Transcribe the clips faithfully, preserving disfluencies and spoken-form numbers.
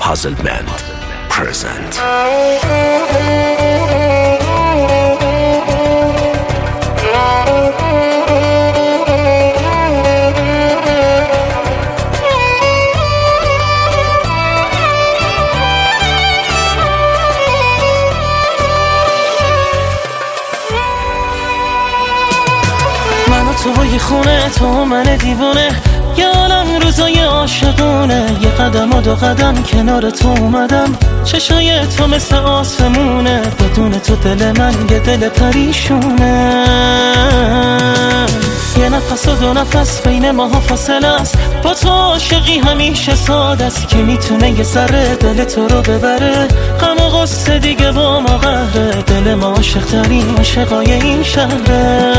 Puzzlement present. توی خونه تو من دیوونه، یه عالم روزای عاشقونه، یه قدم و دو قدم کنار تو اومدم، چشای تو مثل آسمونه، بدون تو دل من یه دل پریشونه، یه نفس و دو نفس بین ماها فاصله است، با تو عاشقی همیشه ساده است، که میتونه یه ذره دل تو رو ببره، غم و غصه دیگه با ما قهره، دل ما عاشق ترین عاشقای این شهره.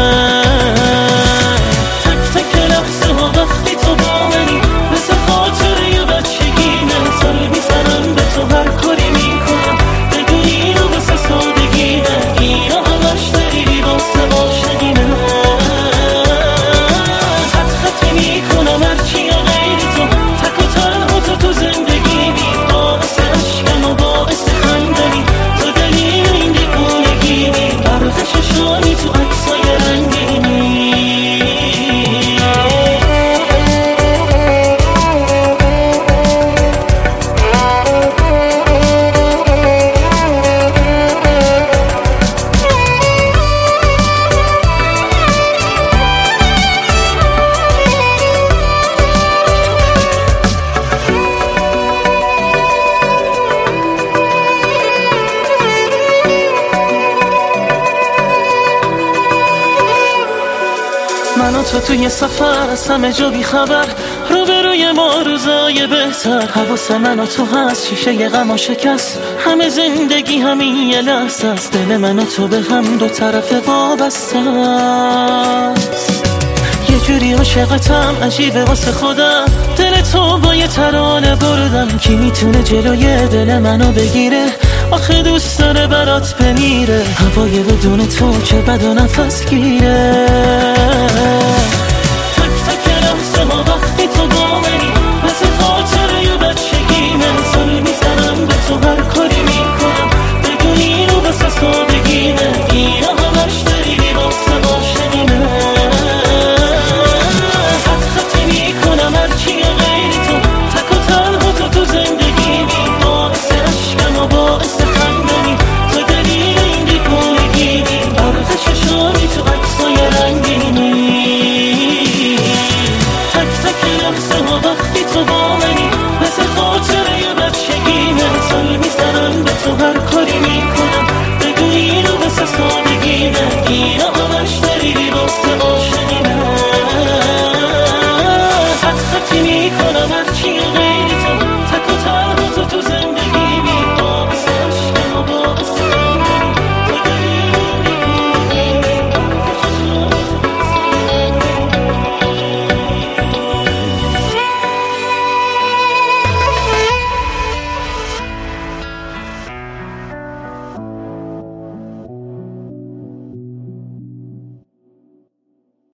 وقتی تو با منی مثل خاطره یه بچگیمه، سر میزنم به تو هر کاری میکنم، بدون اینو واسه سادگیمه، اینا همش داری واسه عاشقیمه، خط خطی میکنم هرچی یا غیر تو، تک و تنها تو تو زندگیمی، باعث عشقم و باعث خندمی، تو دلیل این دیوونگیمی، برق چشانی تو عکسای رنگینی. من و تو توی سفر از همه جا بی خبر، روبروی ما روزای بهتر، حواس من و تو هست، شیشه ی غم و شکست، همه زندگی همین یه لحظه است، دل من و تو به هم دو طرف وابسته است، یه جوری عاشقتم عجیبه واسه خودم، دل تو با یه ترانه بردم، کی میتونه جلوی دل منو بگیره، آخه دوست داره برات بمیره، هوای بدون تو چه بد و نفس گیره.